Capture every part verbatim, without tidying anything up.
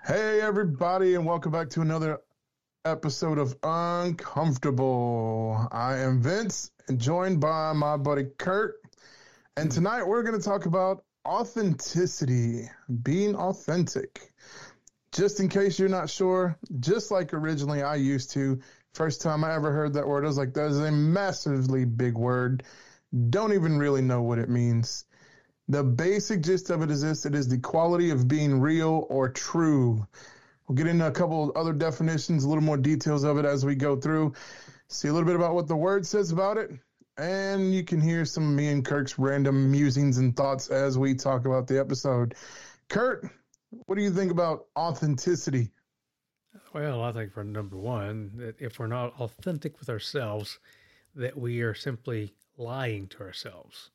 Hey, everybody, and welcome back to another episode of Uncomfortable. I am Vince, and joined by my buddy Kurt. And tonight we're going to talk about authenticity, being authentic. Just in case you're not sure, just like originally I used to, first time I ever heard that word, I was like, that is a massively big word. Don't even really know what it means. The basic gist of it is this: it is the quality of being real or true. We'll get into a couple of other definitions, a little more details of it as we go through, see a little bit about what the word says about it, and you can hear some of me and Kirk's random musings and thoughts as we talk about the episode. Kurt, what do you think about authenticity? Well, I think for number one, that if we're not authentic with ourselves, that we are simply lying to ourselves.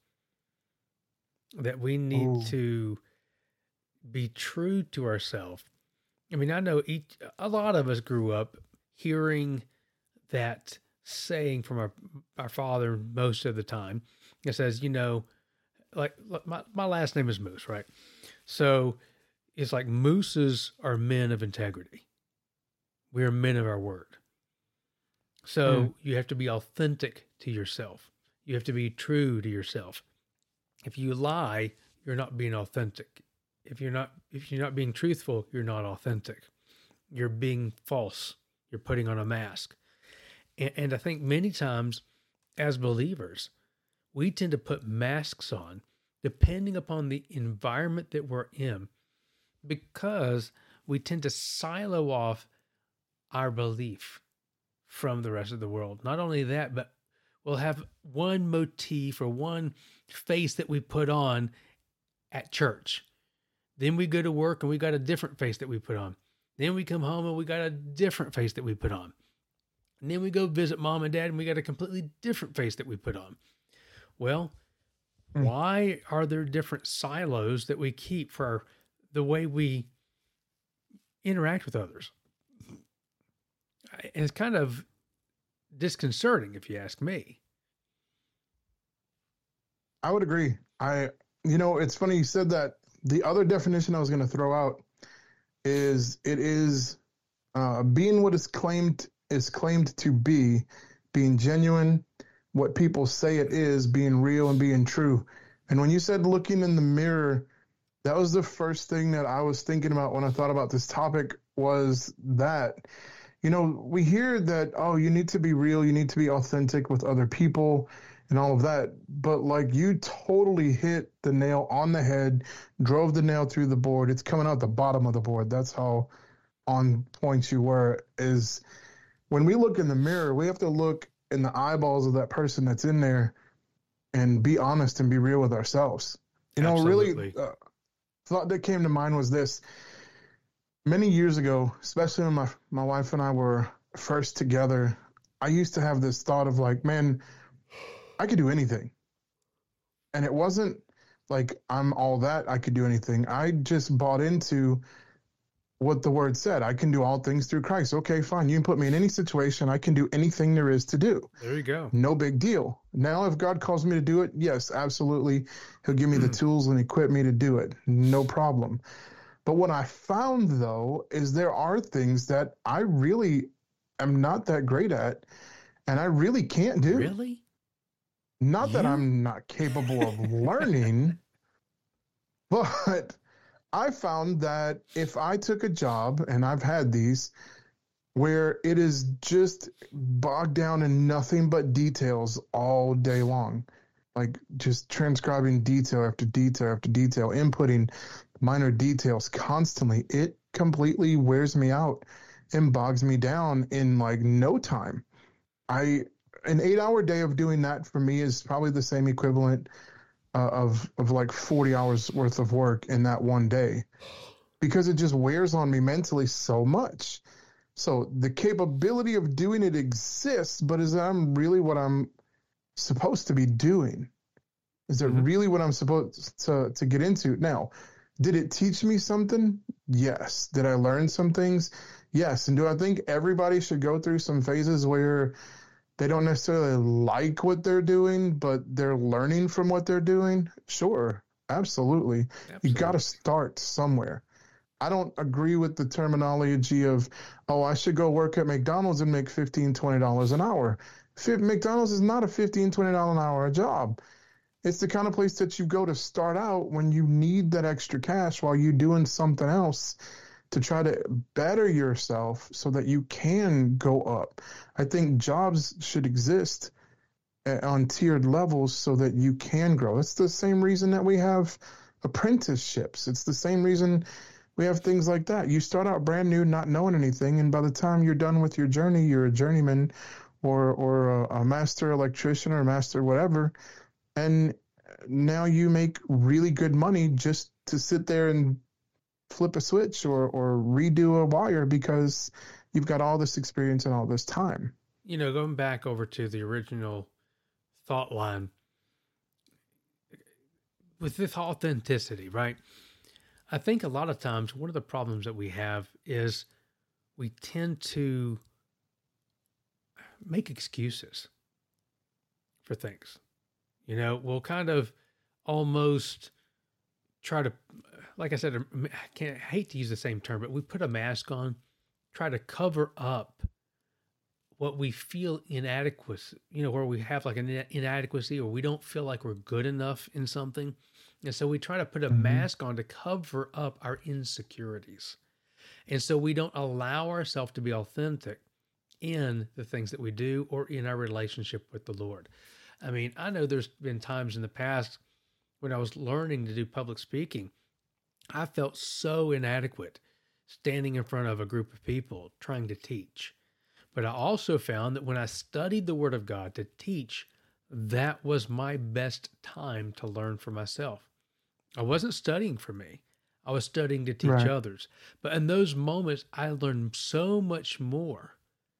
That we need Ooh. to be true to ourselves. I mean, I know each, a lot of us grew up hearing that saying from our, our father most of the time. It says, you know, like my, my last name is Moose, right? So it's like mooses are men of integrity. We are men of our word. So mm. you have to be authentic to yourself. You have to be true to yourself. If you lie, you're not being authentic. If you're not, if you're not being truthful, you're not authentic. You're being false. You're putting on a mask. And, and I think many times as believers, we tend to put masks on depending upon the environment that we're in, because we tend to silo off our belief from the rest of the world. Not only that, but we'll have one motif or one face that we put on at church. Then we go to work and we got a different face that we put on. Then we come home and we got a different face that we put on. And then we go visit mom and dad and we got a completely different face that we put on. Well, mm. why are there different silos that we keep for our, the way we interact with others? And it's kind of disconcerting, if you ask me. I would agree. I, you know, it's funny you said that. The other definition I was going to throw out is it is uh, being what is claimed is claimed to be, being genuine, what people say it is, being real and being true. And when you said looking in the mirror, that was the first thing that I was thinking about when I thought about this topic, was that, you know, we hear that, oh, you need to be real, you need to be authentic with other people and all of that. But like, you totally hit the nail on the head, drove the nail through the board. It's coming out the bottom of the board. That's how on point you were. Is when we look in the mirror, we have to look in the eyeballs of that person that's in there and be honest and be real with ourselves. You Absolutely. know, really, uh, thought that came to mind was this. Many years ago, especially when my, my wife and I were first together, I used to have this thought of like, man, I could do anything. And it wasn't like I'm all that I could do anything. I just bought into what the word said. I can do all things through Christ. Okay, fine. You can put me in any situation. I can do anything there is to do. There you go. No big deal. Now, if God calls me to do it, yes, absolutely. He'll give me the tools and equip me to do it. No problem. But what I found, though, is there are things that I really am not that great at, and I really can't do. Really? Not you? that I'm not capable of learning, but I found that if I took a job, and I've had these, where it is just bogged down in nothing but details all day long, like just transcribing detail after detail after detail, inputting minor details constantly, it completely wears me out and bogs me down in like no time. I an eight hour day of doing that for me is probably the same equivalent uh, of of like forty hours worth of work in that one day, because it just wears on me mentally so much. So the capability of doing it exists, but is that I'm really what I'm supposed to be doing? Is it mm-hmm. really what I'm supposed to to get into? Now, did it teach me something? Yes. Did I learn some things? Yes. And do I think everybody should go through some phases where they don't necessarily like what they're doing, but they're learning from what they're doing? Sure. Absolutely. Absolutely. You got to start somewhere. I don't agree with the terminology of, oh, I should go work at McDonald's and make fifteen dollars, twenty dollars an hour. McDonald's is not a fifteen dollars, twenty dollars an hour job. It's the kind of place that you go to start out when you need that extra cash while you're doing something else to try to better yourself so that you can go up. I think jobs should exist on tiered levels so that you can grow. It's the same reason that we have apprenticeships. It's the same reason we have things like that. You start out brand new, not knowing anything, and by the time you're done with your journey, you're a journeyman or or a, a master electrician or a master whatever, and now you make really good money just to sit there and flip a switch or or redo a wire because you've got all this experience and all this time. You know, going back over to the original thought line with this authenticity, right? I think a lot of times one of the problems that we have is we tend to make excuses for things. You know, we'll kind of almost try to, like I said, I can't I hate to use the same term, but we put a mask on, try to cover up what we feel inadequate, you know, where we have like an inadequacy or we don't feel like we're good enough in something. And so we try to put a mm-hmm. mask on to cover up our insecurities. And so we don't allow ourselves to be authentic in the things that we do or in our relationship with the Lord. I mean, I know there's been times in the past when I was learning to do public speaking, I felt so inadequate standing in front of a group of people trying to teach. But I also found that when I studied the Word of God to teach, that was my best time to learn for myself. I wasn't studying for me. I was studying to teach right. others. But in those moments, I learned so much more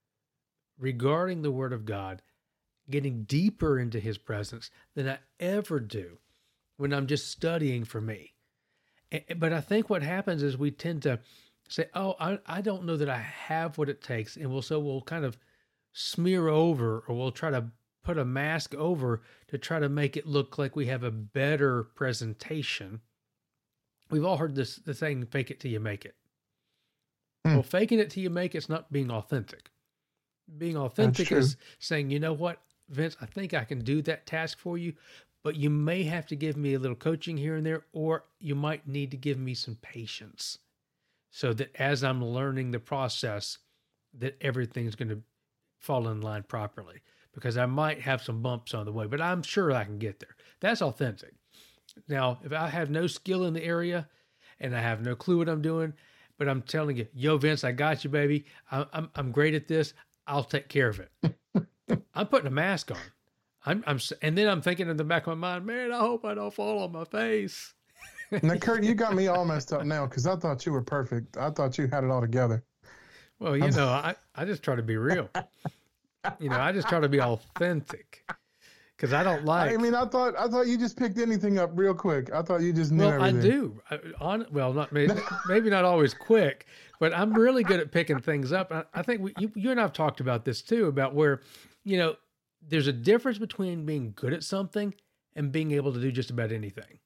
regarding the Word of God, getting deeper into His presence than I ever do when I'm just studying for me. But I think what happens is we tend to say, oh, I, I don't know that I have what it takes. And we'll, so we'll kind of smear over, or we'll try to put a mask over to try to make it look like we have a better presentation. We've all heard this, the saying, fake it till you make it. Hmm. Well, faking it till you make it's not being authentic. Being authentic is saying, you know what, Vince, I think I can do that task for you, but you may have to give me a little coaching here and there, or you might need to give me some patience so that as I'm learning the process, that everything's going to fall in line properly, because I might have some bumps on the way, but I'm sure I can get there. That's authentic. Now, if I have no skill in the area and I have no clue what I'm doing, but I'm telling you, yo, Vince, I got you, baby. I, I'm I'm great at this. I'll take care of it. I'm putting a mask on. I'm, I'm, and then I'm thinking in the back of my mind, man, I hope I don't fall on my face. Now, Kurt, you got me all messed up now because I thought you were perfect. I thought you had it all together. Well, you know, I, I just try to be real. You know, I just try to be authentic because I don't like. I mean, I thought I thought you just picked anything up real quick. I thought you just knew well, everything. I do. I, on well, not maybe, maybe not always quick, but I'm really good at picking things up. I, I think we, you, you and I've talked about this too, about where, you know, there's a difference between being good at something and being able to do just about anything.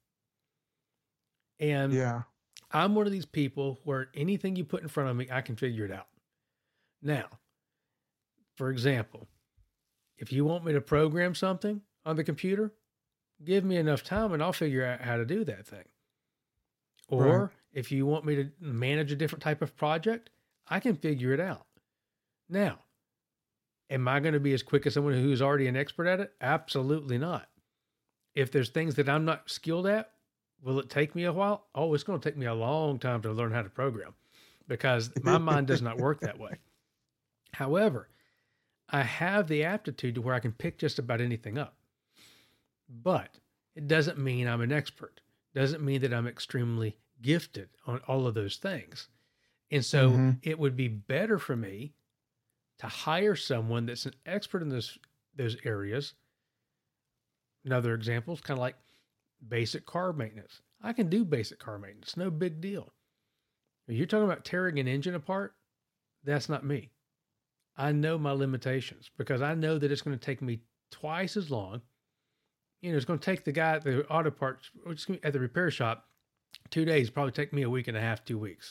And yeah, I'm one of these people where anything you put in front of me, I can figure it out. Now, for example, if you want me to program something on the computer, give me enough time and I'll figure out how to do that thing. Or right. if you want me to manage a different type of project, I can figure it out. Now, am I going to be as quick as someone who's already an expert at it? Absolutely not. If there's things that I'm not skilled at, will it take me a while? Oh, it's going to take me a long time to learn how to program because my mind does not work that way. However, I have the aptitude to where I can pick just about anything up. But it doesn't mean I'm an expert. Doesn't mean that I'm extremely gifted on all of those things. And so mm-hmm. it would be better for me to hire someone that's an expert in those, those areas. Another example is kind of like basic car maintenance. I can do basic car maintenance. No big deal. If you're talking about tearing an engine apart, that's not me. I know my limitations because I know that it's going to take me twice as long. You know, it's going to take the guy at the auto parts at the repair shop Two days probably take me a week and a half, two weeks.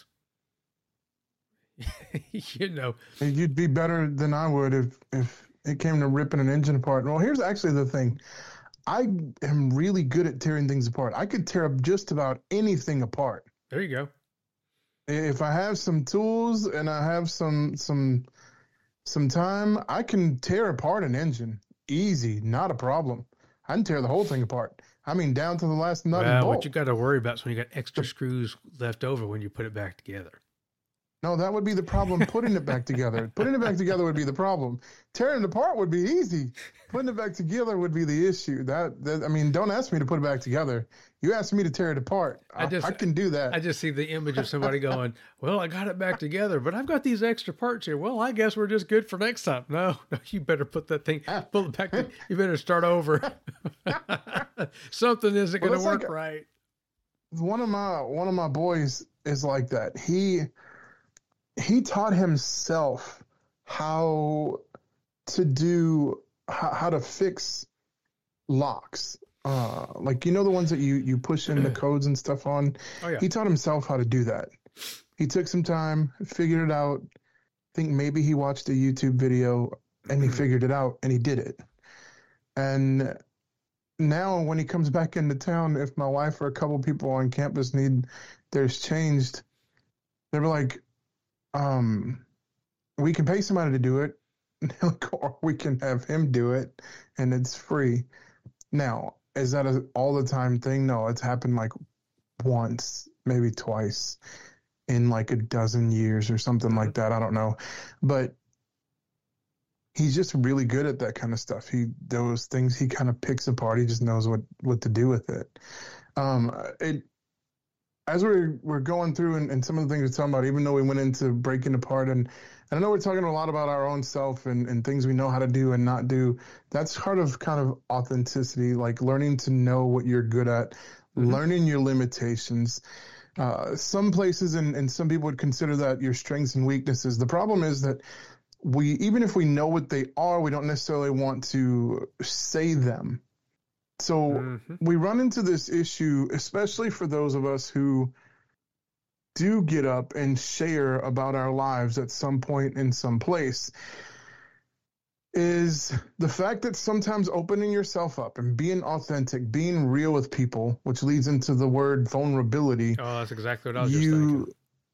You know, You'd be better than I would if if it came to ripping an engine apart. Well, here's actually the thing. I am really good at tearing things apart. I could tear up just about anything apart. there you go. If I have some tools and I have some some some time, I can tear apart an engine. Easy, not a problem. I can tear the whole thing apart. I mean, down to the last nut and Well, bolt. what you got to worry about is when you got extra screws left over when you put it back together. No, that would be the problem. Putting it back together. Putting it back together would be the problem. Tearing it apart would be easy. Putting it back together would be the issue. That, that I mean, don't ask me to put it back together. You asked me to tear it apart. I, I, just, I can do that. I just see the image of somebody going, well, I got it back together, but I've got these extra parts here. Well, I guess we're just good for next time. No, no, you better put that thing, pull it back. To, you better start over. Something isn't well, going to work like, right. One of my one of my boys is like that. He he taught himself how to do how, how to fix locks. Uh, like, you know, the ones that you, you push in the codes and stuff on. Oh, yeah. He taught himself how to do that. He took some time, figured it out. I think maybe he watched a YouTube video and he figured it out and he did it. And now when he comes back into town, if my wife or a couple people on campus need theirs changed, they're like, um, we can pay somebody to do it, or we can have him do it, and it's free. Now, is that a all the time thing? No, it's happened like once, maybe twice in like a dozen years or something like that. I don't know. But he's just really good at that kind of stuff. He, those things he kind of picks apart. He just knows what, what to do with it. Um, it, as we're, we're going through and, and some of the things we're talking about, even though we went into breaking apart, and, and I know we're talking a lot about our own self and, and things we know how to do and not do. That's part of kind of authenticity, like learning to know what you're good at, mm-hmm. learning your limitations. Uh, some places and, and some people would consider that your strengths and weaknesses. The problem is that we, even if we know what they are, we don't necessarily want to say them. So mm-hmm. we run into this issue, especially for those of us who do get up and share about our lives at some point in some place, is the fact that sometimes opening yourself up and being authentic, being real with people, which leads into the word vulnerability. Oh, that's exactly what I was you, just thinking.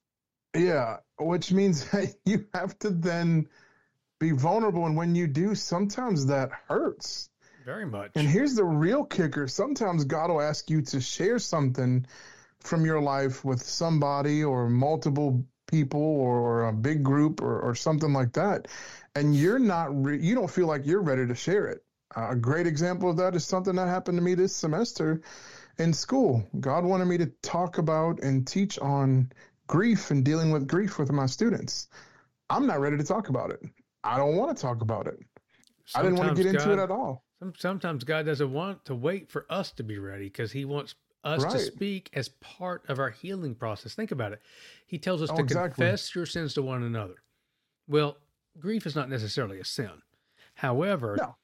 Yeah, which means that you have to then be vulnerable. And when you do, sometimes that hurts. Very much. And here's the real kicker. Sometimes God will ask you to share something from your life with somebody or multiple people or a big group or, or something like that. And you're not, re- you don't feel like you're ready to share it. Uh, a great example of that is something that happened to me this semester in school. God wanted me to talk about and teach on grief and dealing with grief with my students. I'm not ready to talk about it. I don't want to talk about it. Sometimes I didn't want to get into God, it at all. Sometimes God doesn't want to wait for us to be ready because he wants us right. to speak as part of our healing process. Think about it. He tells us oh, to exactly. confess your sins to one another. Well, grief is not necessarily a sin. However, no.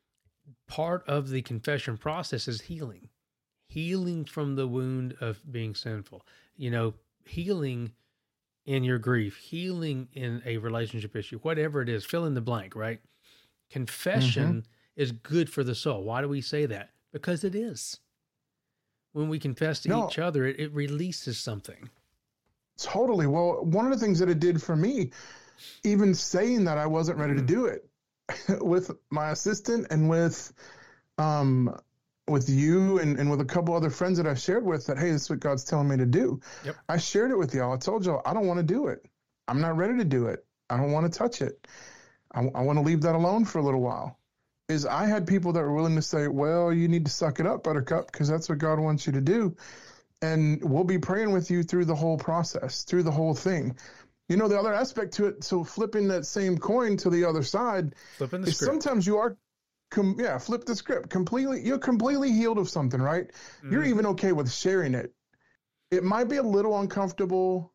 part of the confession process is healing. Healing from the wound of being sinful. You know, healing in your grief, healing in a relationship issue, whatever it is, fill in the blank, right? Confession mm-hmm. is good for the soul. Why do we say that? Because it is. When we confess to no, each other, it, it releases something. Totally. Well, one of the things that it did for me, even saying that I wasn't ready mm. to do it with my assistant and with, um, with you and, and with a couple other friends that I shared with that, hey, this is what God's telling me to do. Yep. I shared it with y'all. I told y'all, I don't want to do it. I'm not ready to do it. I don't want to touch it. I, I want to leave that alone for a little while. Is I had people that were willing to say, well, you need to suck it up, Buttercup, because that's what God wants you to do. And we'll be praying with you through the whole process, through the whole thing. You know, the other aspect to it, so flipping that same coin to the other side, flipping the is script. Sometimes you are, com- yeah, flip the script. Completely, you're completely healed of something, right? Mm-hmm. You're even okay with sharing it. It might be a little uncomfortable.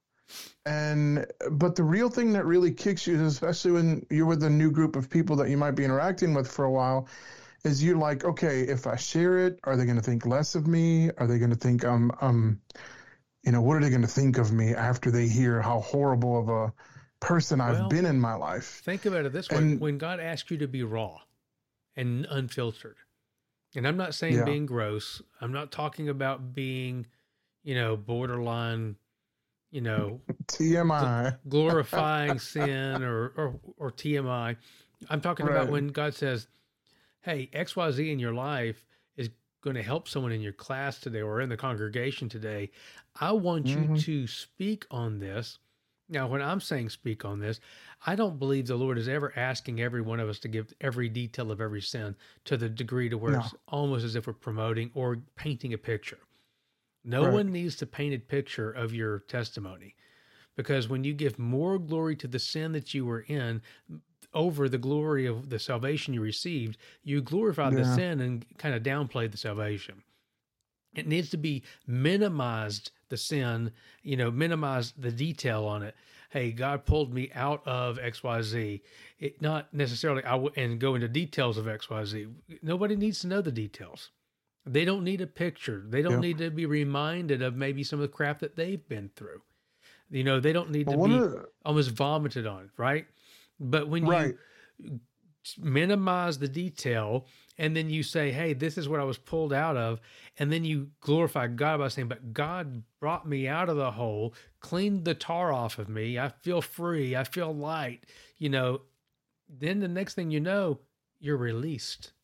And but the real thing that really kicks you, especially when you're with a new group of people that you might be interacting with for a while, is you're like, okay, if I share it, are they going to think less of me? Are they going to think I'm um you know, what are they going to think of me after they hear how horrible of a person I've Well, been in my life? Think about it this way. And When God asks you to be raw and unfiltered, and I'm not saying yeah, being gross, I'm not talking about being, you know, borderline, you know, gl- T M I. glorifying sin or, or, or T M I. I'm talking about Right. when God says, hey, X Y Z in your life is going to help someone in your class today or in the congregation today. I want you Hmm. to speak on this. Now, when I'm saying speak on this, I don't believe the Lord is ever asking every one of us to give every detail of every sin to the degree to where No. it's almost as if we're promoting or painting a picture. No Right. one needs to paint a picture of your testimony, because when you give more glory to the sin that you were in over the glory of the salvation you received, you glorify the Yeah. sin and kind of downplay the salvation. It needs to be minimized, the sin, you know, minimize the detail on it. Hey, God pulled me out of X Y Z. It not necessarily, I w- and go into details of X Y Z. Nobody needs to know the details. They don't need a picture. They don't Yep. need to be reminded of maybe some of the crap that they've been through. You know, they don't need Well, to one be of the, almost vomited on, right? But when you right. minimize the detail and then you say, hey, this is what I was pulled out of, and then you glorify God by saying, but God brought me out of the hole, cleaned the tar off of me, I feel free, I feel light, you know, then the next thing you know, you're released.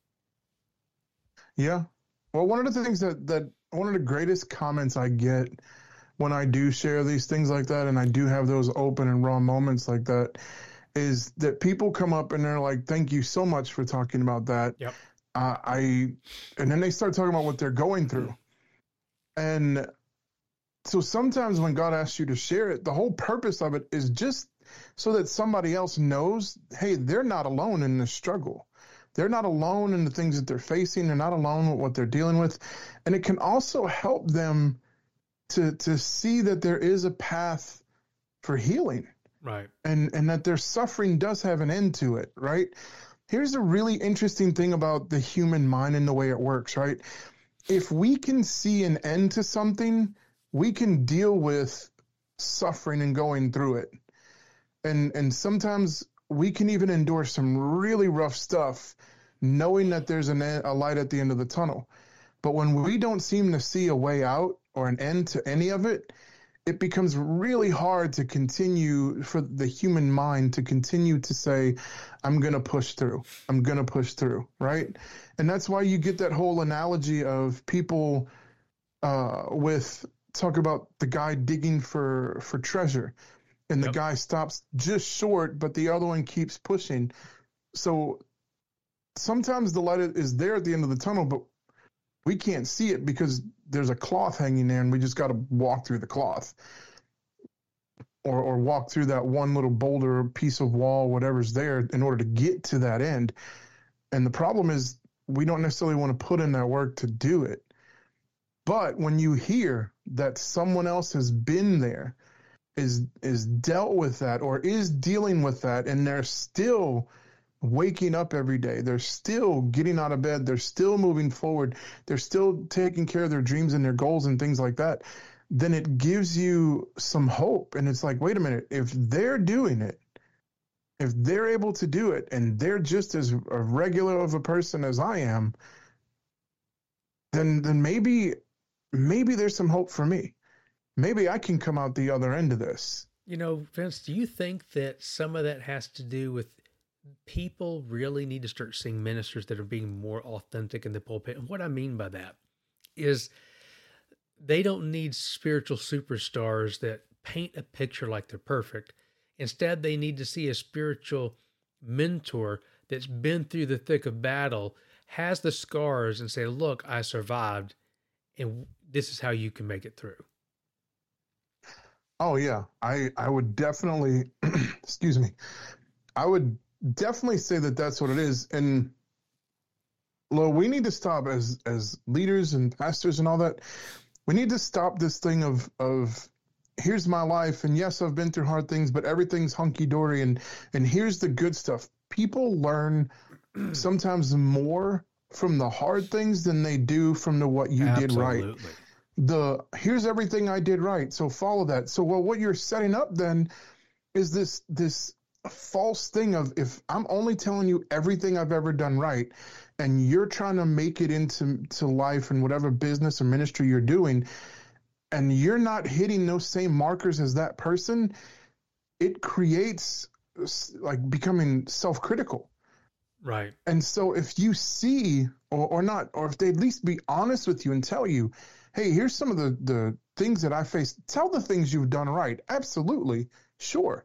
Yeah. Well, one of the things that, that one of the greatest comments I get when I do share these things like that, and I do have those open and raw moments like that, is that people come up and they're like, thank you so much for talking about that. Yep. Uh, I, and then they start talking about what they're going through. And so sometimes when God asks you to share it, the whole purpose of it is just so that somebody else knows, hey, they're not alone in this struggle. They're not alone in the things that they're facing. They're not alone with what they're dealing with. And it can also help them to to see that there is a path for healing, Right. and and that their suffering does have an end to it, right? Here's a really interesting thing about the human mind and the way it works, right? If we can see an end to something, we can deal with suffering and going through it. And and sometimes we can even endure some really rough stuff knowing that there's an, a light at the end of the tunnel. But when we don't seem to see a way out or an end to any of it, it becomes really hard to continue, for the human mind to continue to say, I'm going to push through. I'm going to push through, right? And that's why you get that whole analogy of people uh, with, talk about the guy digging for, for treasure, and the Yep. guy stops just short, but the other one keeps pushing. So sometimes the light is there at the end of the tunnel, but we can't see it because there's a cloth hanging there, and we just got to walk through the cloth, or or walk through that one little boulder, piece of wall, whatever's there, in order to get to that end. And the problem is we don't necessarily want to put in that work to do it. But when you hear that someone else has been there, is is dealt with that, or is dealing with that, and they're still waking up every day, they're still getting out of bed, they're still moving forward, they're still taking care of their dreams and their goals and things like that, then it gives you some hope. And it's like, wait a minute, if they're doing it, if they're able to do it, and they're just as a regular of a person as I am, then then maybe maybe there's some hope for me. Maybe I can come out the other end of this. You know, Vince, do you think that some of that has to do with people really need to start seeing ministers that are being more authentic in the pulpit? And what I mean by that is they don't need spiritual superstars that paint a picture like they're perfect. Instead, they need to see a spiritual mentor that's been through the thick of battle, has the scars, and say, look, I survived, and this is how you can make it through. Oh yeah, I I would definitely, excuse me, I would definitely say that that's what it is. And Lo, we need to stop as as leaders and pastors and all that. We need to stop this thing of of here's my life, and yes, I've been through hard things, but everything's hunky dory, and and here's the good stuff. People learn sometimes more from the hard things than they do from the what you did right. Absolutely. the here's everything I did right, so follow that. So well, what you're setting up then is this this false thing of, if I'm only telling you everything I've ever done right, and you're trying to make it into to life and whatever business or ministry you're doing, and you're not hitting those same markers as that person, it creates like becoming self-critical. Right. And so if you see, or, or not, or if they at least be honest with you and tell you, hey, here's some of the, the things that I faced, tell the things you've done right. Absolutely. Sure.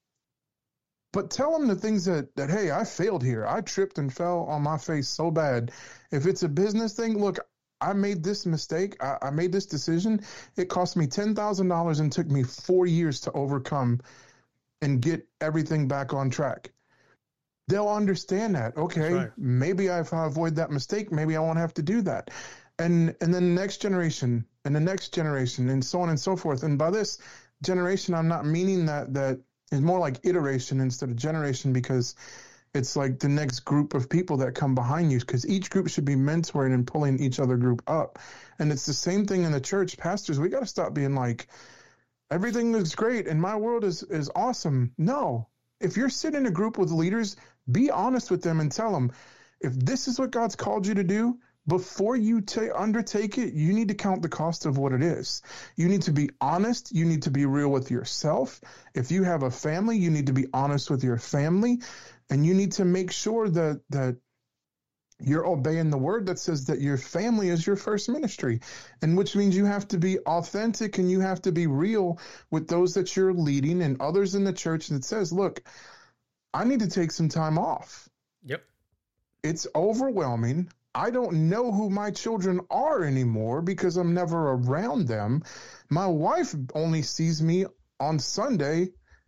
But tell them the things that, that, hey, I failed here. I tripped and fell on my face so bad. If it's a business thing, look, I made this mistake. I, I made this decision. It cost me ten thousand dollars and took me four years to overcome and get everything back on track. They'll understand that. Okay, right. Maybe if I avoid that mistake, maybe I won't have to do that. And and then the next generation and the next generation and so on and so forth. And by this generation, I'm not meaning that that is more like iteration instead of generation, because it's like the next group of people that come behind you, because each group should be mentoring and pulling each other group up. And it's the same thing in the church. Pastors, we got to stop being like, everything looks great and my world is, is awesome. No, if you're sitting in a group with leaders, be honest with them and tell them, if this is what God's called you to do, before you ta- undertake it, you need to count the cost of what it is. You need to be honest. You need to be real with yourself. If you have a family, you need to be honest with your family. And you need to make sure that that you're obeying the word that says that your family is your first ministry, and which means you have to be authentic and you have to be real with those that you're leading and others in the church that says, look, I need to take some time off. Yep. It's overwhelming. I don't know who my children are anymore because I'm never around them. My wife only sees me on Sunday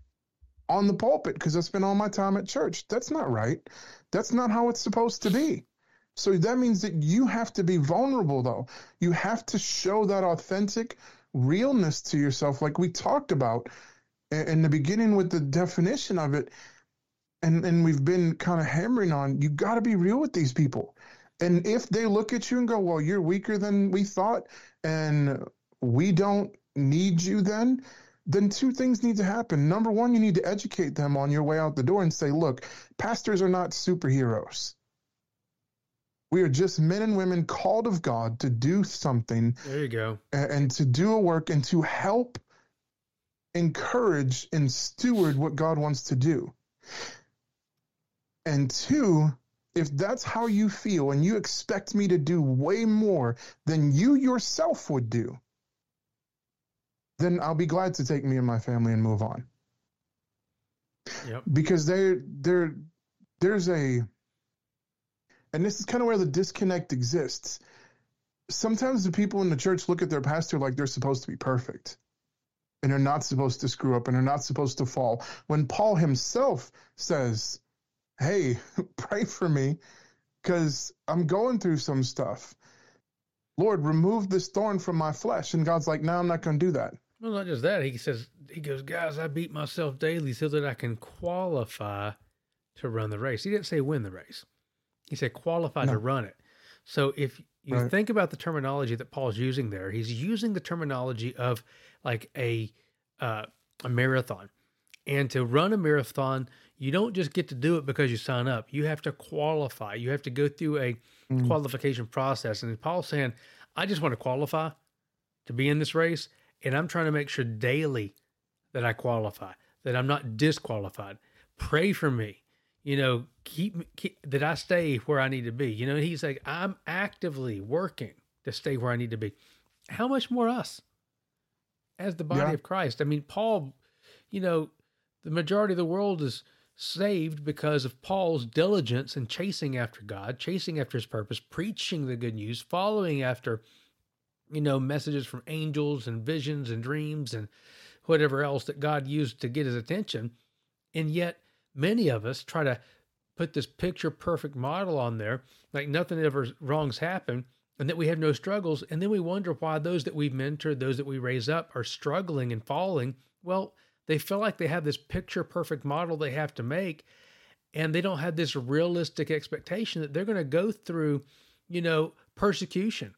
on the pulpit because I spend all my time at church. That's not right. That's not how it's supposed to be. So that means that you have to be vulnerable, though. You have to show that authentic realness to yourself, like we talked about in the beginning with the definition of it. And, and we've been kind of hammering on, you got to be real with these people. And if they look at you and go, well, you're weaker than we thought, and we don't need you then, then two things need to happen. Number one, you need to educate them on your way out the door and say, look, pastors are not superheroes. We are just men and women called of God to do something. There you go. And, and to do a work and to help encourage and steward what God wants to do. And two, if that's how you feel and you expect me to do way more than you yourself would do, then I'll be glad to take me and my family and move on. Yep. Because there, there, there's a, and this is kind of where the disconnect exists. Sometimes the people in the church look at their pastor like they're supposed to be perfect, and they're not supposed to screw up, and they're not supposed to fall. When Paul himself says, hey, pray for me because I'm going through some stuff. Lord, remove this thorn from my flesh. And God's like, no, I'm not going to do that. Well, not just that. He says, he goes, guys, I beat myself daily so that I can qualify to run the race. He didn't say win the race. He said qualify no. to run it. So if you right. think about the terminology that Paul's using there, he's using the terminology of like a uh, a marathon. And to run a marathon, you don't just get to do it because you sign up. You have to qualify. You have to go through a mm. qualification process. And Paul's saying, I just want to qualify to be in this race. And I'm trying to make sure daily that I qualify, that I'm not disqualified. Pray for me, you know, keep, keep that I stay where I need to be. You know, he's like, I'm actively working to stay where I need to be. How much more us as the body yeah. of Christ? I mean, Paul, you know, the majority of the world is saved because of Paul's diligence in chasing after God, chasing after his purpose, preaching the good news, following after, you know, messages from angels and visions and dreams and whatever else that God used to get his attention. And yet many of us try to put this picture perfect model on there, like nothing ever wrongs happen, and that we have no struggles. And then we wonder why those that we've mentored, those that we raise up are struggling and falling. Well, they feel like they have this picture perfect model they have to make, and they don't have this realistic expectation that they're going to go through, you know, persecution.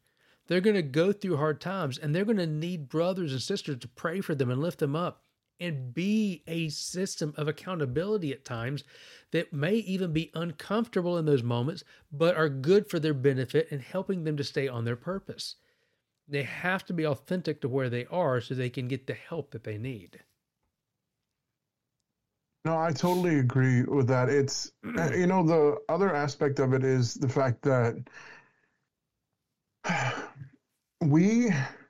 They're going to go through hard times, and they're going to need brothers and sisters to pray for them and lift them up and be a system of accountability at times that may even be uncomfortable in those moments, but are good for their benefit and helping them to stay on their purpose. They have to be authentic to where they are so they can get the help that they need. No, I totally agree with that. It's, you know, the other aspect of it is the fact that we...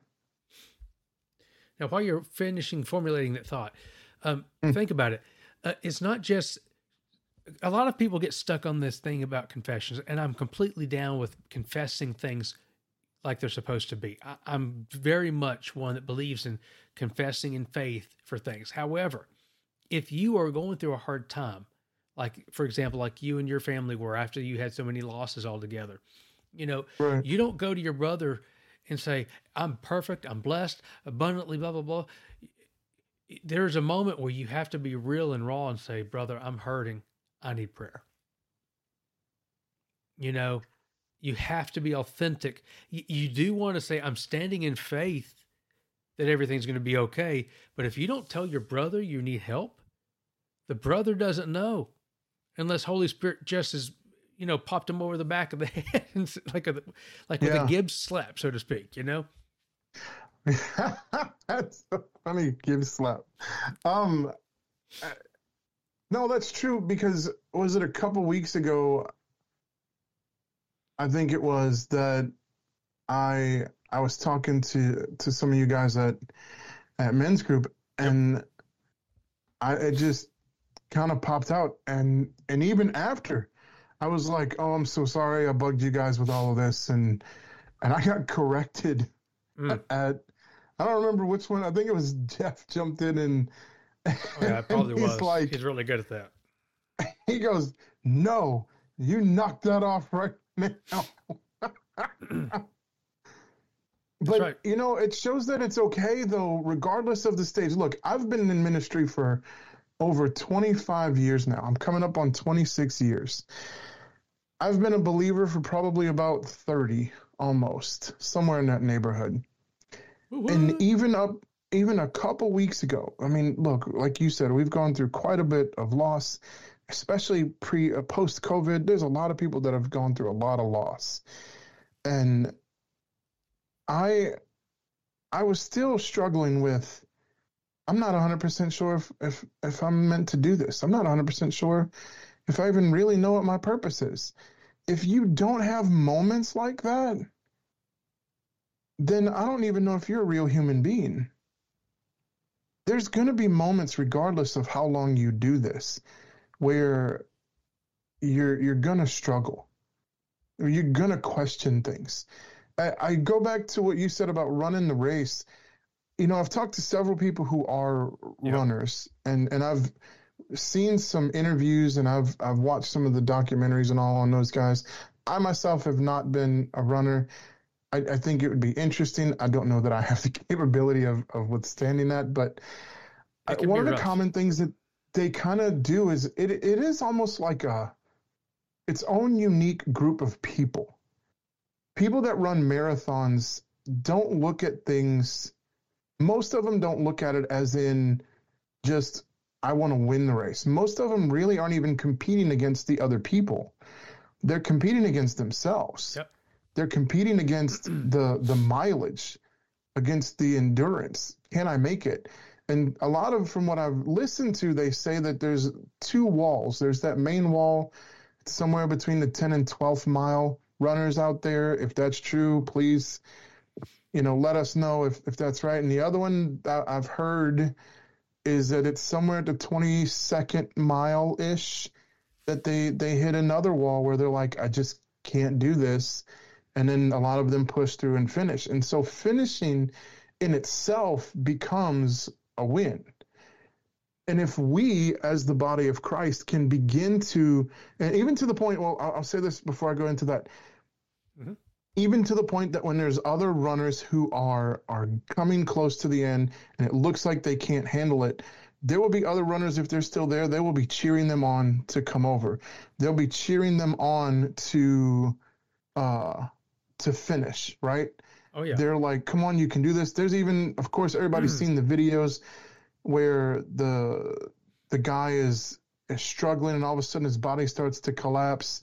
Now, while you're finishing formulating that thought, um, Mm. think about it. Uh, it's not just, a lot of people get stuck on this thing about confessions, and I'm completely down with confessing things like they're supposed to be. I, I'm very much one that believes in confessing in faith for things. However, if you are going through a hard time, like, for example, like you and your family were after you had so many losses altogether, you know, Right. you don't go to your brother and say, I'm perfect, I'm blessed, abundantly, blah, blah, blah. There's a moment where you have to be real and raw and say, brother, I'm hurting. I need prayer. You know, you have to be authentic. You, you do want to say, I'm standing in faith that everything's going to be okay. But if you don't tell your brother you need help, the brother doesn't know unless Holy Spirit just has, you know, popped him over the back of the head, and s- like a, like with Yeah. a Gibbs slap, so to speak, you know? That's so funny. Give slap. Um, uh, no, that's true because was it a couple weeks ago? I think it was that I I was talking to to some of you guys at at men's group, and I it just kind of popped out, and and even after, I was like, oh, I'm so sorry, I bugged you guys with all of this, and and I got corrected Mm. at I don't remember which one. I think it was Jeff jumped in and, Oh, yeah, it probably and he's was. like, He's really good at that. he goes, no, you knocked that off right now. But right. you know, it shows that it's okay though, regardless of the stage. Look, I've been in ministry for over twenty-five years now. I'm coming up on twenty-six years. I've been a believer for probably about thirty, almost, somewhere in that neighborhood. Woo-woo. And even up, even a couple weeks ago, I mean, look, like you said, we've gone through quite a bit of loss, especially pre, uh, post COVID. There's a lot of people that have gone through a lot of loss, and I, I was still struggling with. I'm not one hundred percent sure if, if if I'm meant to do this. I'm not one hundred percent sure if I even really know what my purpose is. If you don't have moments like that, then I don't even know if you're a real human being. There's going to be moments, regardless of how long you do this, where you're you're going to struggle, or you're going to question things. I, I go back to what you said about running the race. You know, I've talked to several people who are Yeah. runners, and, and I've seen some interviews, and I've I've watched some of the documentaries and all on those guys. I myself have not been a runner. I, I think it would be interesting. I don't know that I have the capability of, of withstanding that, but It I- can one be of the rough. common things that they kind of do is it it is almost like a its own unique group of people. People that run marathons don't look at things. Most of them don't look at it as in just, I want to win the race. Most of them really aren't even competing against the other people. They're competing against themselves. Yep. They're competing against the the mileage, against the endurance. Can I make it? And a lot of, from what I've listened to, they say that there's two walls. There's that main wall somewhere between the ten and twelfth mile runners out there. If that's true, please, you know, let us know if, if that's right. And the other one that I've heard is that it's somewhere at the twenty-second mile ish that they, they hit another wall where they're like, I just can't do this. And then a lot of them push through and finish. And so finishing in itself becomes a win. And if we, as the body of Christ, can begin to, and even to the point, well, I'll, I'll say this before I go into that, Mhm. even to the point that when there's other runners who are are coming close to the end and it looks like they can't handle it, there will be other runners, if they're still there, they will be cheering them on to come over. They'll be cheering them on to uh, to finish, right? Oh yeah. They're like, come on, you can do this. There's even, of course, everybody's seen the videos where the the guy is is struggling and all of a sudden his body starts to collapse.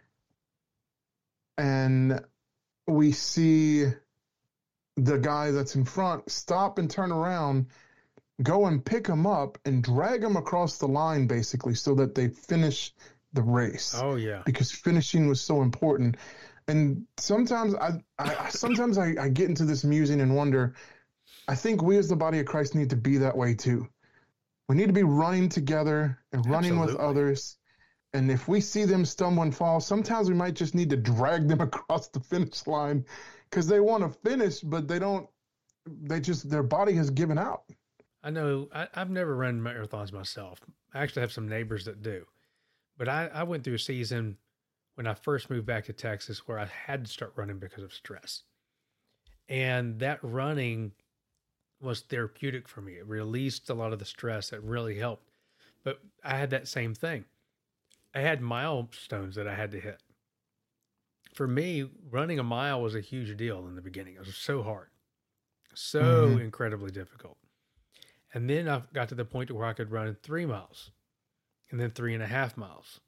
And we see the guy that's in front stop and turn around, go and pick him up and drag him across the line, basically, so that they finish the race. Oh yeah. Because finishing was so important. And sometimes I, I sometimes I, I get into this musing and wonder, I think we as the body of Christ need to be that way too. We need to be running together and running Absolutely. With others. And if we see them stumble and fall, sometimes we might just need to drag them across the finish line because they want to finish, but they don't, they just, their body has given out. I know I, I've never run marathons myself. I actually have some neighbors that do, but I, I went through a season when I first moved back to Texas where I had to start running because of stress. And that running was therapeutic for me. It released a lot of the stress. That really helped. But I had that same thing. I had milestones that I had to hit. For me, running a mile was a huge deal in the beginning. It was so hard, so mm-hmm. incredibly difficult. And then I got to the point where I could run three miles and then three and a half miles.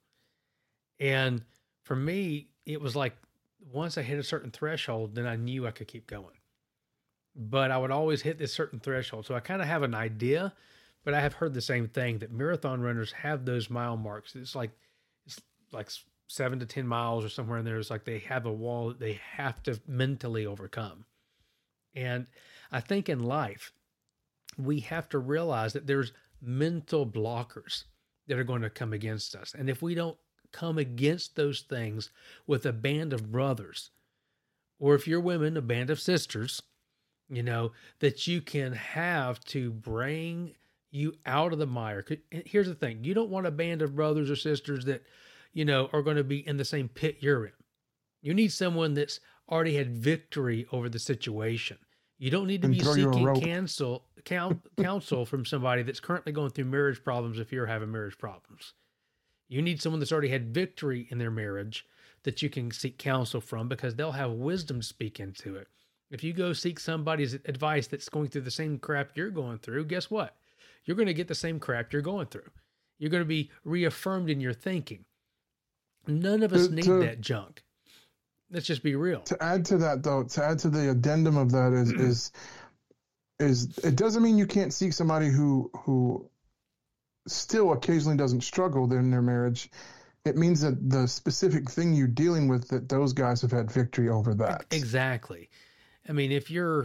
And for me, it was like once I hit a certain threshold, then I knew I could keep going. But I would always hit this certain threshold. So I kind of have an idea, but I have heard the same thing that marathon runners have those mile marks. It's like, it's like seven to ten miles or somewhere in there. It's like they have a wall that they have to mentally overcome. And I think in life, we have to realize that there's mental blockers that are going to come against us. And if we don't come against those things with a band of brothers, or if you're women, a band of sisters, you know, that you can have to bring you out of the mire. Here's the thing. You don't want a band of brothers or sisters that, you know, are going to be in the same pit you're in. You need someone that's already had victory over the situation. You don't need to be seeking counsel, counsel from somebody that's currently going through marriage problems if you're having marriage problems. You need someone that's already had victory in their marriage that you can seek counsel from because they'll have wisdom to speak into it. If you go seek somebody's advice that's going through the same crap you're going through, guess what? You're going to get the same crap you're going through. You're going to be reaffirmed in your thinking. None of us to, need to, that junk. Let's just be real. To add to that, though, to add to the addendum of that is is is it doesn't mean you can't seek somebody who who still occasionally doesn't struggle in their marriage. It means that the specific thing you're dealing with, that those guys have had victory over that. Exactly. I mean, if you're,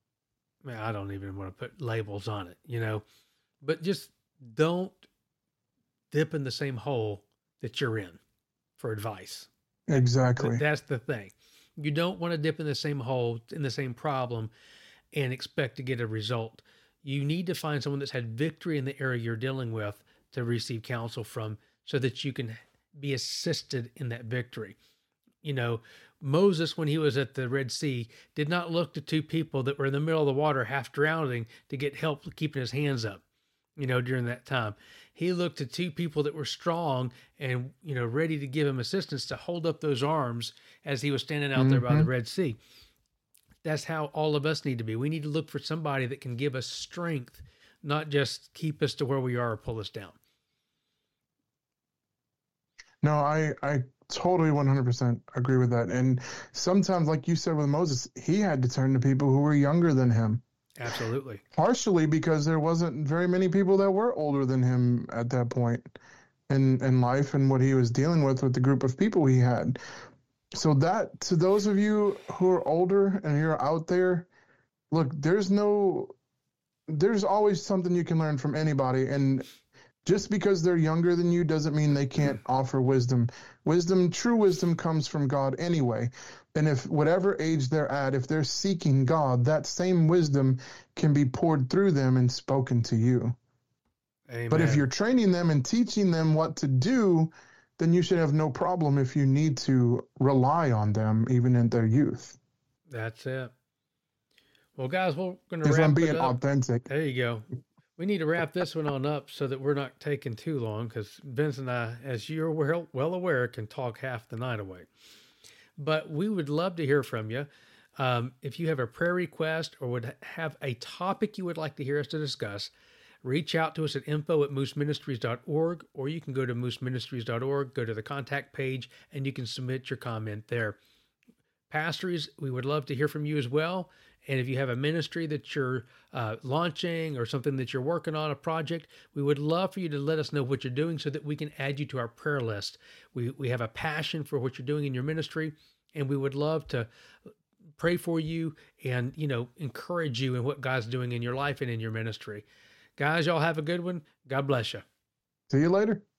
I don't even want to put labels on it, you know, but just don't dip in the same hole that you're in for advice. Exactly. That's the thing. You don't want to dip in the same hole, in the same problem, and expect to get a result. You need to find someone that's had victory in the area you're dealing with to receive counsel from so that you can be assisted in that victory. You know, Moses, when he was at the Red Sea, did not look to two people that were in the middle of the water, half drowning, to get help keeping his hands up, you know, during that time. He looked to two people that were strong and, you know, ready to give him assistance to hold up those arms as he was standing out mm-hmm. there by the Red Sea. That's how all of us need to be. We need to look for somebody that can give us strength, not just keep us to where we are or pull us down. No, I, I totally one hundred percent agree with that. And sometimes, like you said with Moses, he had to turn to people who were younger than him. Absolutely. Partially because there wasn't very many people that were older than him at that point in, in life and what he was dealing with with the group of people he had. So that, to those of you who are older and you're out there, look, there's no, there's always something you can learn from anybody. And just because they're younger than you doesn't mean they can't offer wisdom. Wisdom, true wisdom comes from God anyway. And if whatever age they're at, if they're seeking God, that same wisdom can be poured through them and spoken to you. Amen. But if you're training them and teaching them what to do, then you should have no problem if you need to rely on them, even in their youth. That's it. Well, guys, we're going to wrap it up. If I'm being up. authentic. There you go. We need to wrap this one on up so that we're not taking too long, because Vince and I, as you're well, well aware, can talk half the night away. But we would love to hear from you. Um, if you have a prayer request or would have a topic you would like to hear us to discuss, reach out to us at info at moose ministries dot org, or you can go to moose ministries dot org, go to the contact page, and you can submit your comment there. Pastors, we would love to hear from you as well. And if you have a ministry that you're uh, launching or something that you're working on, a project, we would love for you to let us know what you're doing so that we can add you to our prayer list. We, we have a passion for what you're doing in your ministry, and we would love to pray for you and, you know, encourage you in what God's doing in your life and in your ministry. Guys, y'all have a good one. God bless you. See you later.